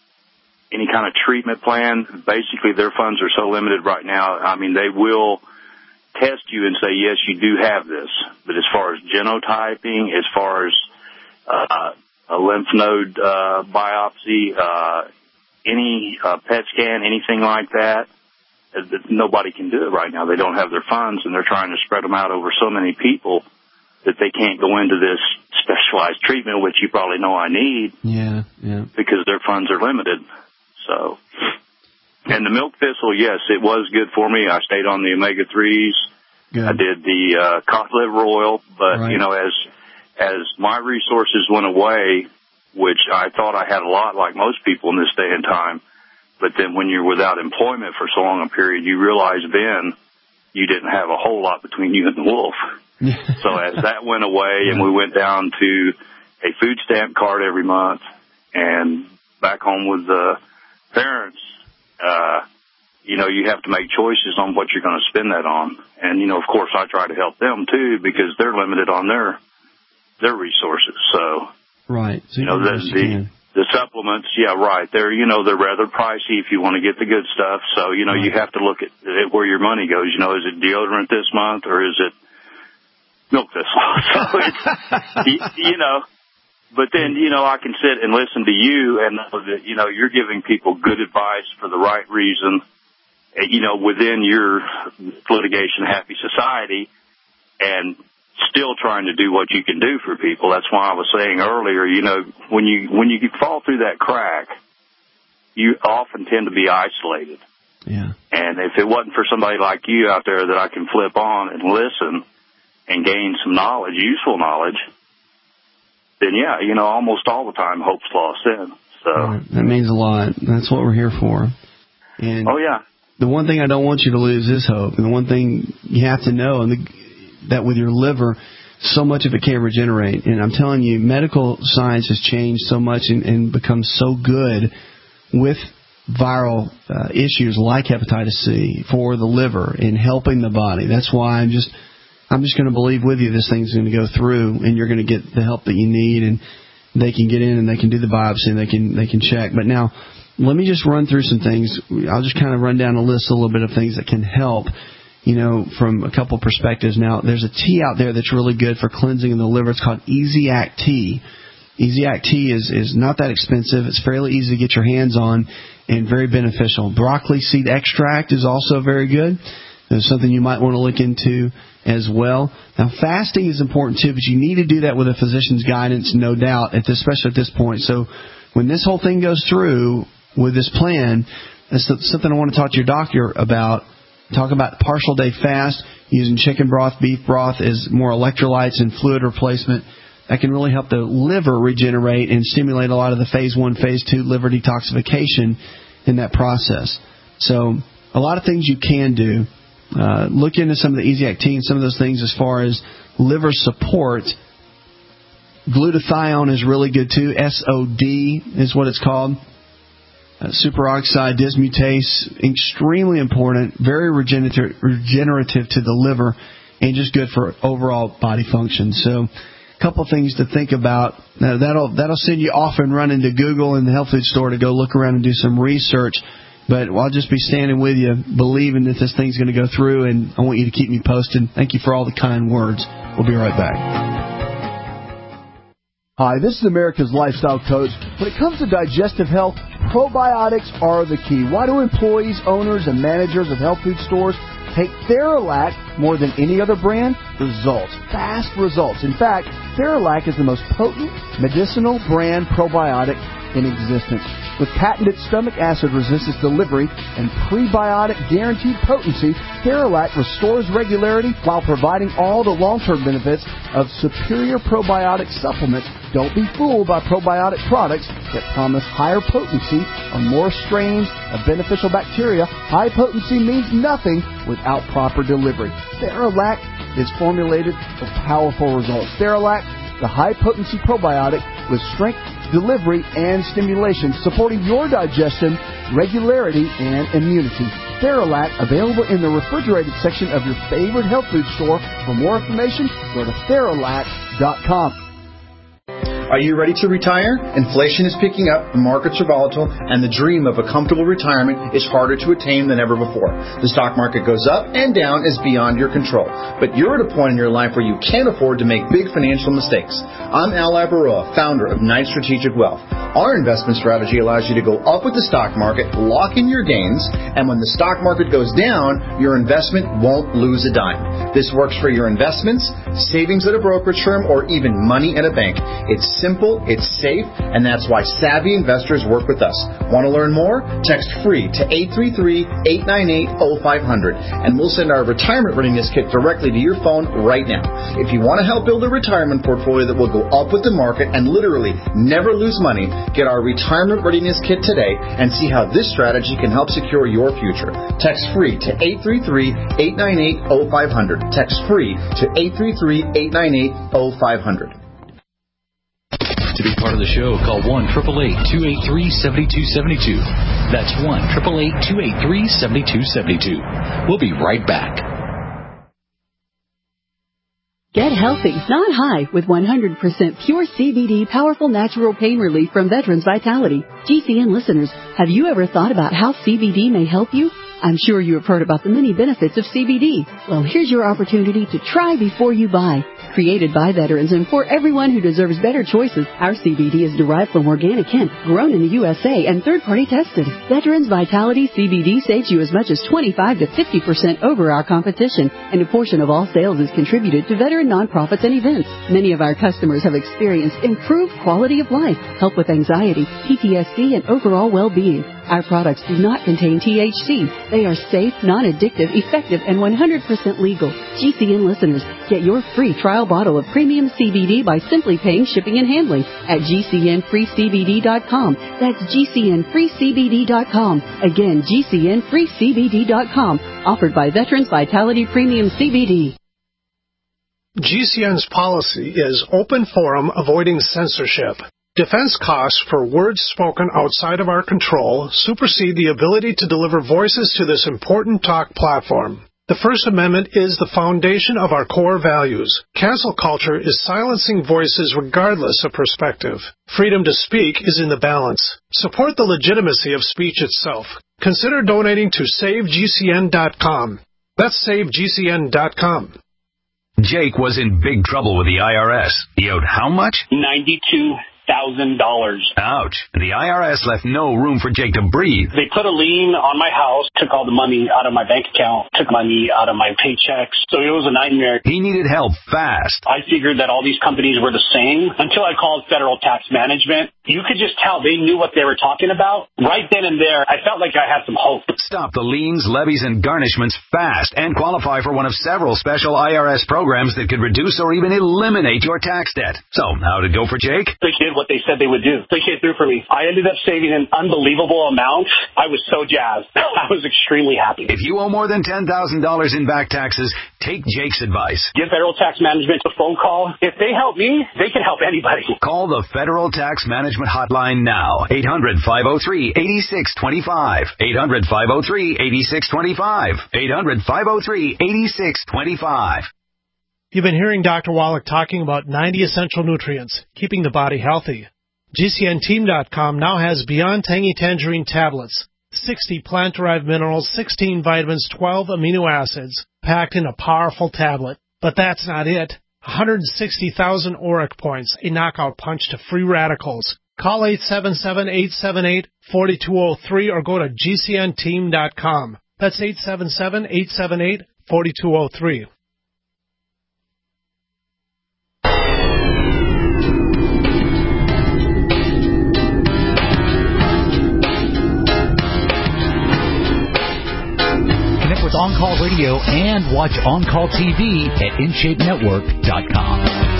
any kind of treatment plan, basically their funds are so limited right now. I mean, they will test you and say, yes, you do have this. But as far as genotyping, as far as uh, a lymph node uh, biopsy, uh, any uh, P E T scan, anything like that, uh, nobody can do it right now. They don't have their funds, and they're trying to spread them out over so many people that they can't go into this specialized treatment, which you probably know I need. Yeah, yeah. Because their funds are limited. So, and the milk thistle, yes, it was good for me. I stayed on the omega threes. Good. I did the uh, cod liver oil, but right. you know, as as my resources went away, which I thought I had a lot, like most people in this day and time, but then when you're without employment for so long a period, you realize then you didn't have a whole lot between you and the wolf. So as that went away, and we went down to a food stamp card every month, and back home with the parents, uh, you know, you have to make choices on what you're going to spend that on. And, you know, of course, I try to help them, too, because they're limited on their their resources. So, right. So you know, the, the, the supplements, yeah, right. They're, you know, they're rather pricey if you want to get the good stuff. So, you know, right. you have to look at, at where your money goes. You know, is it deodorant this month or is it milk thistle? So it's, you, you know, but then, you know, I can sit and listen to you and know that, you know, you're giving people good advice for the right reason, you know, within your litigation happy society and still trying to do what you can do for people. That's why I was saying earlier, you know, when you, when you fall through that crack, you often tend to be isolated. Yeah. And if it wasn't for somebody like you out there that I can flip on and listen and gain some knowledge, useful knowledge, then yeah, you know, almost all the time hope's lost in. So right. That means a lot. That's what we're here for. And oh yeah. The one thing I don't want you to lose is hope. And the one thing you have to know, and the, that with your liver, so much of it can't regenerate. And I'm telling you, medical science has changed so much and, and become so good with viral uh, issues like hepatitis C for the liver and helping the body. That's why I'm just I'm just going to believe with you this thing's going to go through and you're going to get the help that you need, and they can get in and they can do the biopsy and they can they can check. But now, let me just run through some things. I'll just kind of run down a list, a little bit of things that can help, you know, from a couple perspectives. Now, there's a tea out there that's really good for cleansing of the liver. It's called Easy-Act Tea. Easy-Act Tea is, is not that expensive. It's fairly easy to get your hands on and very beneficial. Broccoli seed extract is also very good. There's something you might want to look into as well. Now, fasting is important too, but you need to do that with a physician's guidance, no doubt, at this, especially at this point. So when this whole thing goes through with this plan, that's something I want to talk to your doctor about. Talk about partial day fast, using chicken broth, beef broth as more electrolytes and fluid replacement. That can really help the liver regenerate and stimulate a lot of the phase one, phase two liver detoxification in that process. So a lot of things you can do. Uh, look into some of the Easy-Act Tea and some of those things as far as liver support. Glutathione is really good too. S O D is what it's called. Uh, superoxide dismutase, extremely important, very regenerative, regenerative to the liver, and just good for overall body function. So a couple things to think about. Now, that'll that'll send you off and running to Google and the health food store to go look around and do some research. But I'll just be standing with you, believing that this thing's going to go through, and I want you to keep me posted. Thank you for all the kind words. We'll be right back. Hi, this is America's Lifestyle Coach. When it comes to digestive health, probiotics are the key. Why do employees, owners, and managers of health food stores take Theralac more than any other brand? Results. Fast results. In fact, Theralac is the most potent medicinal brand probiotic in existence. With patented stomach acid resistance delivery and prebiotic guaranteed potency, Theralac restores regularity while providing all the long-term benefits of superior probiotic supplements. Don't be fooled by probiotic products that promise higher potency or more strains of beneficial bacteria. High potency means nothing without proper delivery. Theralac is formulated for powerful results. Theralac, the high-potency probiotic with strength, delivery, and stimulation, supporting your digestion, regularity, and immunity. Theralac, available in the refrigerated section of your favorite health food store. For more information, go to Theralac dot com. Are you ready to retire? Inflation is picking up, the markets are volatile, and the dream of a comfortable retirement is harder to attain than ever before. The stock market goes up and down is beyond your control. But you're at a point in your life where you can't afford to make big financial mistakes. I'm Al Labaroa, founder of Knight Strategic Wealth. Our investment strategy allows you to go up with the stock market, lock in your gains, and when the stock market goes down, your investment won't lose a dime. This works for your investments, savings at a brokerage firm, or even money at a bank. It's simple, it's safe, and that's why savvy investors work with us. Want to learn more? Text FREE to eight three three, eight nine eight, oh five hundred, and we'll send our retirement readiness kit directly to your phone right now. If you want to help build a retirement portfolio that will go up with the market and literally never lose money, get our retirement readiness kit today and see how this strategy can help secure your future. Text FREE to eight three three, eight nine eight, oh five hundred. Text FREE to eight three three, eight nine eight, oh five hundred. To be part of the show, call one eight eight eight, two eight three, seven two seven two. That's one eight eight eight, two eight three, seven two seven two. We'll be right back. Get healthy, not high, with one hundred percent pure C B D powerful natural pain relief from Veterans Vitality. G C N listeners, have you ever thought about how C B D may help you? I'm sure you have heard about the many benefits of C B D. Well, here's your opportunity to try before you buy. Created by veterans and for everyone who deserves better choices, our C B D is derived from organic hemp, grown in the U S A and third-party tested. Veterans Vitality C B D saves you as much as twenty-five to fifty percent over our competition, and a portion of all sales is contributed to veteran nonprofits and events. Many of our customers have experienced improved quality of life, help with anxiety, P T S D, and overall well-being. Our products do not contain T H C. They are safe, non-addictive, effective, and one hundred percent legal. G C N listeners, get your free trial bottle of premium C B D by simply paying shipping and handling at G C N free C B D dot com. That's G C N free C B D dot com. Again, G C N free C B D dot com. Offered by Veterans Vitality Premium C B D. G C N's policy is open forum, avoiding censorship. Defense costs for words spoken outside of our control supersede the ability to deliver voices to this important talk platform. The First Amendment is the foundation of our core values. Cancel culture is silencing voices regardless of perspective. Freedom to speak is in the balance. Support the legitimacy of speech itself. Consider donating to save G C N dot com. That's save G C N dot com. Jake was in big trouble with the I R S. He owed how much? ninety-two thousand dollars. Ouch. The I R S left no room for Jake to breathe. They put a lien on my house, took all the money out of my bank account, took money out of my paychecks. So it was a nightmare. He needed help fast. I figured that all these companies were the same until I called Federal Tax Management. You could just tell they knew what they were talking about. Right then and there, I felt like I had some hope. Stop the liens, levies, and garnishments fast and qualify for one of several special I R S programs that could reduce or even eliminate your tax debt. So, how did it go for Jake? They did what they said they would do. They came through for me. I ended up saving an unbelievable amount. I was so jazzed. I was extremely happy. If you owe more than ten thousand dollars in back taxes, take Jake's advice. Give Federal Tax Management a phone call. If they help me, they can help anybody. Call the Federal Tax Management Hotline now. eight hundred, five oh three, eight six two five. eight hundred, five oh three, eight six two five. eight hundred, five oh three, eight six two five. You've been hearing Doctor Wallach talking about ninety essential nutrients, keeping the body healthy. G C N team dot com now has Beyond Tangy Tangerine tablets, sixty plant-derived minerals, sixteen vitamins, twelve amino acids, packed in a powerful tablet. But that's not it. one hundred sixty thousand auric points, a knockout punch to free radicals. Call eight seven seven, eight seven eight, four two zero three or go to G C N team dot com. That's eight seven seven, eight seven eight, four two zero three. Connect with On Call Radio and watch On Call T V at in shape network dot com.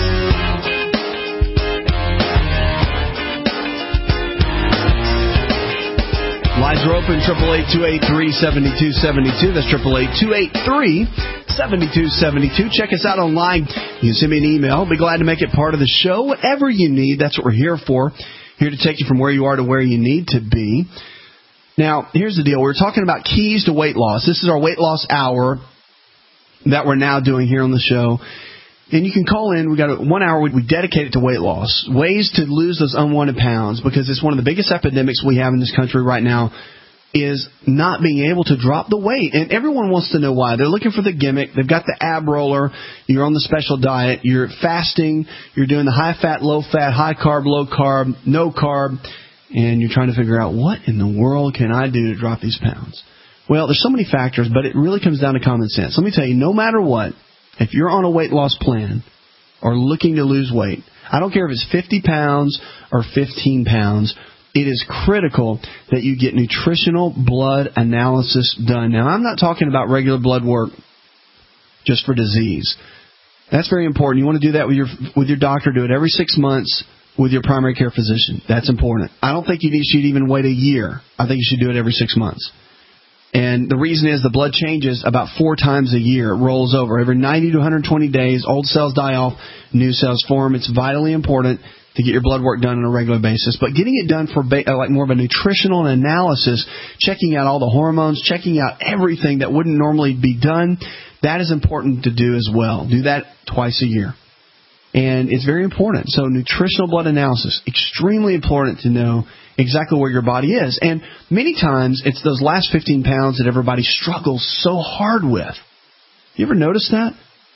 Lines are open, triple eight, two eight three, seven two seven two. That's triple eight, two eight three, seven two seven two. Check us out online. You can send me an email. I'll be glad to make it part of the show. Whatever you need, that's what we're here for. Here to take you from where you are to where you need to be. Now, here's the deal. We're talking about keys to weight loss. This is our weight loss hour that we're now doing here on the show. And you can call in. We got a, one hour we, we dedicate it to weight loss, ways to lose those unwanted pounds, because it's one of the biggest epidemics we have in this country right now is not being able to drop the weight. And everyone wants to know why. They're looking for the gimmick. They've got the ab roller. You're on the special diet. You're fasting. You're doing the high-fat, low-fat, high-carb, low-carb, no-carb. And you're trying to figure out, what in the world can I do to drop these pounds? Well, there's so many factors, but it really comes down to common sense. Let me tell you, no matter what, if you're on a weight loss plan or looking to lose weight, I don't care if it's fifty pounds or fifteen pounds, it is critical that you get nutritional blood analysis done. Now, I'm not talking about regular blood work just for disease. That's very important. You want to do that with your with your doctor. Do it every six months with your primary care physician. That's important. I don't think you need, should even wait a year. I think you should do it every six months. And the reason is the blood changes about four times a year. It rolls over. Every ninety to one hundred twenty days, old cells die off, new cells form. It's vitally important to get your blood work done on a regular basis. But getting it done for ba- like more of a nutritional analysis, checking out all the hormones, checking out everything that wouldn't normally be done, that is important to do as well. Do that twice a year. And it's very important. So nutritional blood analysis, extremely important to know exactly where your body is. And many times it's those last fifteen pounds that everybody struggles so hard with. You ever notice that?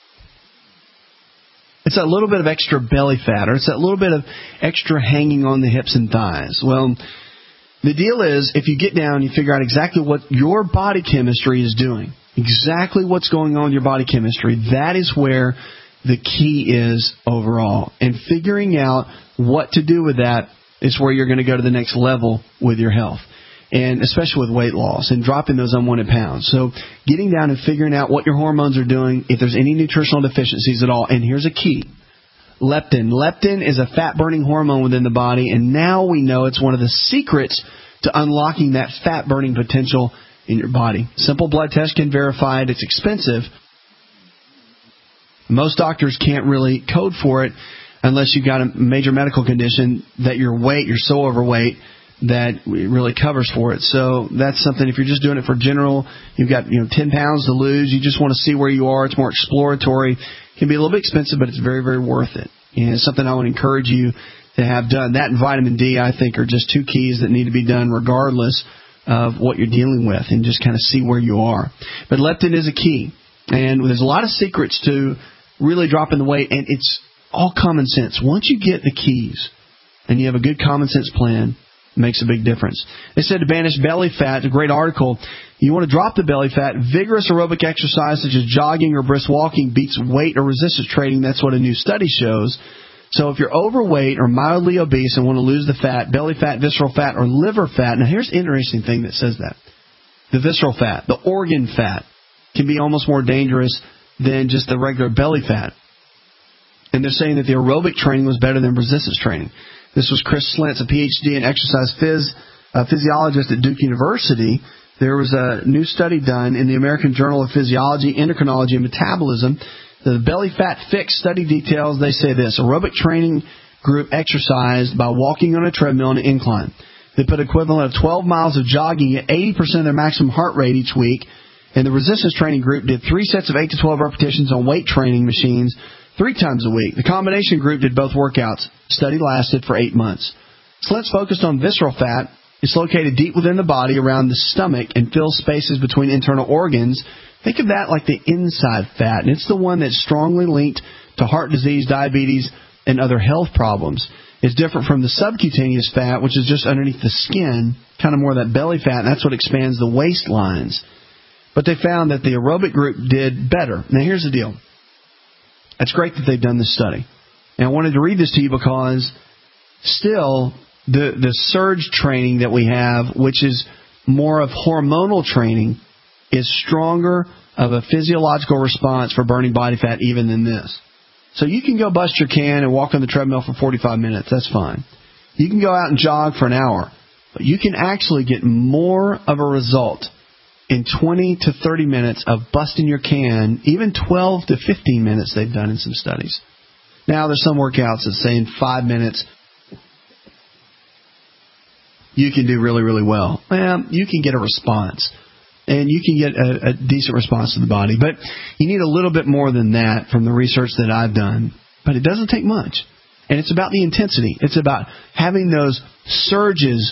It's that little bit of extra belly fat, or it's that little bit of extra hanging on the hips and thighs. Well, the deal is, if you get down, you figure out exactly what your body chemistry is doing, exactly what's going on in your body chemistry, that is where the key is overall. And figuring out what to do with that is where you're going to go to the next level with your health, and especially with weight loss and dropping those unwanted pounds. So getting down and figuring out what your hormones are doing, if there's any nutritional deficiencies at all. And here's a key. Leptin. Leptin is a fat-burning hormone within the body, and now we know it's one of the secrets to unlocking that fat-burning potential in your body. Simple blood test can verify it. It's expensive. Most doctors can't really code for it unless you've got a major medical condition that your weight, you're so overweight that it really covers for it. So that's something, if you're just doing it for general, you've got, you know, ten pounds to lose, you just want to see where you are, it's more exploratory. It can be a little bit expensive, but it's very, very worth it. And it's something I would encourage you to have done. That and vitamin D, I think, are just two keys that need to be done regardless of what you're dealing with, and just kind of see where you are. But leptin is a key. And there's a lot of secrets to really dropping the weight, and it's all common sense. Once you get the keys and you have a good common sense plan, it makes a big difference. They said to banish belly fat, a great article. You want to drop the belly fat, vigorous aerobic exercise such as jogging or brisk walking beats weight or resistance training. That's what a new study shows. So if you're overweight or mildly obese and want to lose the fat, belly fat, visceral fat, or liver fat. Now here's an interesting thing that says that. The visceral fat, the organ fat, can be almost more dangerous than just the regular belly fat. And they're saying that the aerobic training was better than resistance training. This was Chris Slentz, a P H D in exercise phys, a physiologist at Duke University. There was a new study done in the American Journal of Physiology, Endocrinology, and Metabolism. The belly fat fix study details, they say this: aerobic training group exercised by walking on a treadmill on an incline. They put equivalent of twelve miles of jogging at eighty percent of their maximum heart rate each week, And the resistance training group did three sets of eight to twelve repetitions on weight training machines three times a week. The combination group did both workouts. Study lasted for eight months. Slint's focused on visceral fat. It's located deep within the body around the stomach and fills spaces between internal organs. Think of that like the inside fat, and it's the one that's strongly linked to heart disease, diabetes, and other health problems. It's different from the subcutaneous fat, which is just underneath the skin, kind of more of that belly fat, and that's what expands the waistlines. But they found that the aerobic group did better. Now, here's the deal. It's great that they've done this study. And I wanted to read this to you because still the the surge training that we have, which is more of hormonal training, is stronger of a physiological response for burning body fat even than this. So you can go bust your can and walk on the treadmill for forty-five minutes. That's fine. You can go out and jog for an hour. But you can actually get more of a result in twenty to thirty minutes of busting your can, even twelve to fifteen minutes they've done in some studies. Now, there's some workouts that say in five minutes you can do really, really well. Well, you can get a response. And you can get a, a decent response to the body. But you need a little bit more than that from the research that I've done. But it doesn't take much. And it's about the intensity. It's about having those surges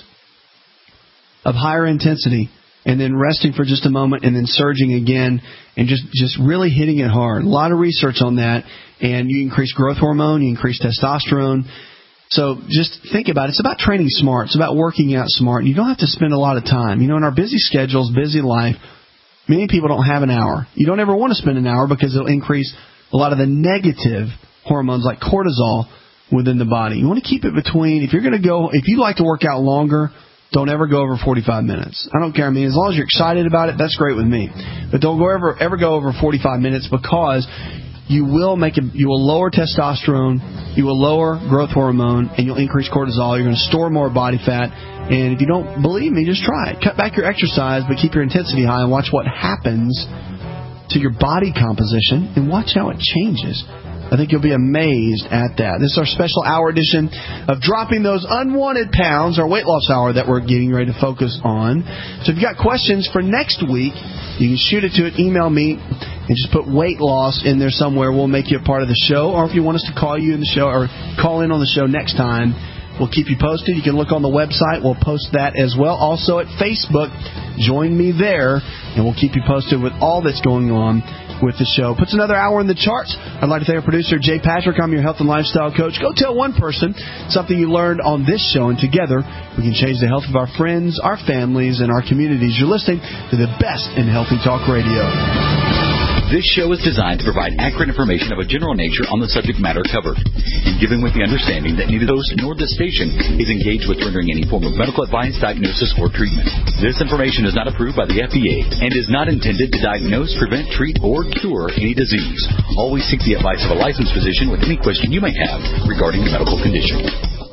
of higher intensity and then resting for just a moment and then surging again and just, just really hitting it hard. A lot of research on that. And you increase growth hormone, you increase testosterone. So just think about it. It's about training smart. It's about working out smart. You don't have to spend a lot of time. You know, in our busy schedules, busy life, many people don't have an hour. You don't ever want to spend an hour because it'll increase a lot of the negative hormones like cortisol within the body. You want to keep it between, if you're going to go, if you like to work out longer, don't ever go over forty-five minutes. I don't care. I mean, as long as you're excited about it, that's great with me. But don't go ever, ever go over forty-five minutes because you will make a, you will lower testosterone, you will lower growth hormone, and you'll increase cortisol. You're going to store more body fat. And if you don't believe me, just try it. Cut back your exercise, but keep your intensity high and watch what happens to your body composition and watch how it changes. I think you'll be amazed at that. This is our special hour edition of Dropping Those Unwanted Pounds, our weight loss hour that we're getting ready to focus on. So if you've got questions for next week, you can shoot it to it, email me, and just put weight loss in there somewhere. We'll make you a part of the show. Or if you want us to call you in the show or call in on the show next time, we'll keep you posted. You can look on the website. We'll post that as well. Also at Facebook, join me there, and we'll keep you posted with all that's going on with the show. Puts another hour in the charts. I'd like to thank our producer, Jay Patrick. I'm your health and lifestyle coach. Go tell one person something you learned on this show, and together we can change the health of our friends, our families, and our communities. You're listening to the best in Healthy Talk Radio. This show is designed to provide accurate information of a general nature on the subject matter covered, and given with the understanding that neither the host nor the station is engaged with rendering any form of medical advice, diagnosis, or treatment. This information is not approved by the F D A and is not intended to diagnose, prevent, treat, or cure any disease. Always seek the advice of a licensed physician with any question you may have regarding the medical condition.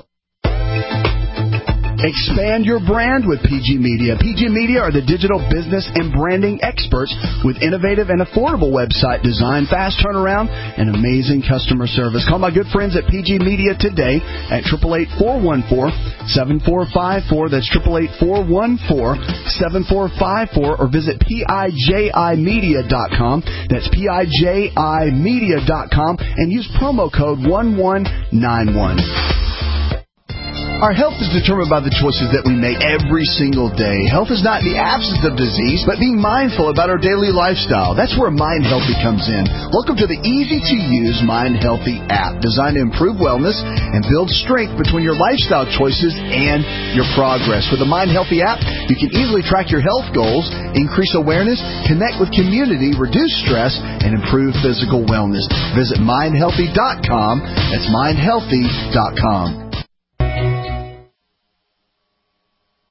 Expand your brand with P G Media. P G Media are the digital business and branding experts with innovative and affordable website design, fast turnaround, and amazing customer service. Call my good friends at P G Media today at eight eight eight, four one four, seven four five four. That's eight eight eight, four one four, seven four five four. Or visit P I J I media dot com. That's P I J I media dot com and use promo code one one nine one. Our health is determined by the choices that we make every single day. Health is not the absence of disease, but being mindful about our daily lifestyle. That's where Mind Healthy comes in. Welcome to the easy-to-use Mind Healthy app, designed to improve wellness and build strength between your lifestyle choices and your progress. With the Mind Healthy app, you can easily track your health goals, increase awareness, connect with community, reduce stress, and improve physical wellness. Visit mind healthy dot com. That's mind healthy dot com.